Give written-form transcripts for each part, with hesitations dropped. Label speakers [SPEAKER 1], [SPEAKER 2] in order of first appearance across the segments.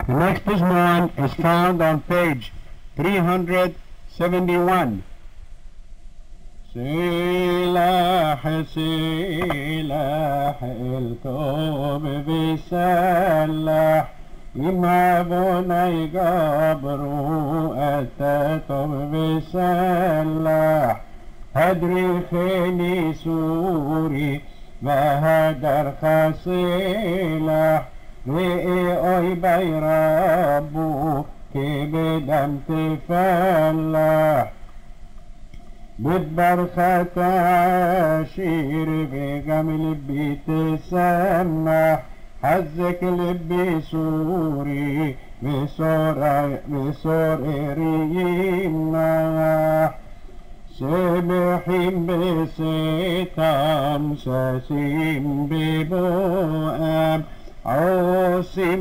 [SPEAKER 1] The next Pizmon is found on page 371. سلاح سلاح الكوب بسلاح إما بني جبرو أتتم بسلاح هدري خيني سوري بهدر خسلاح رئي أي بي ربو كي بدم تفلاح بدبر ختاشير بقم لبي تسمح حزك لبي سوري بسور رينا سبحين بستان ساسين ببوام عوسين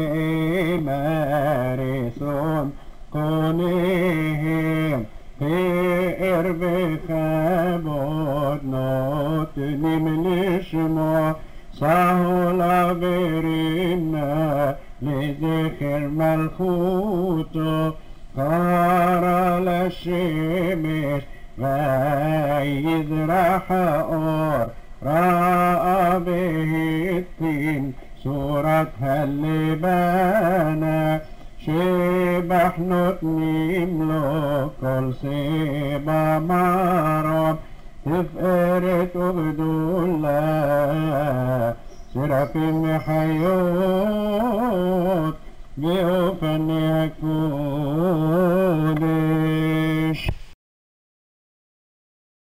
[SPEAKER 1] بمارسون قنهم Her bekhabod not nimlishmo sahula berina lezecher malchuto kara l'shemesh vayizrach ha'or ra'a behittin surat halibana שבח נותנים לו כל סיבה מרום תפארת וגדולה שרפים מחיות באופן הקודש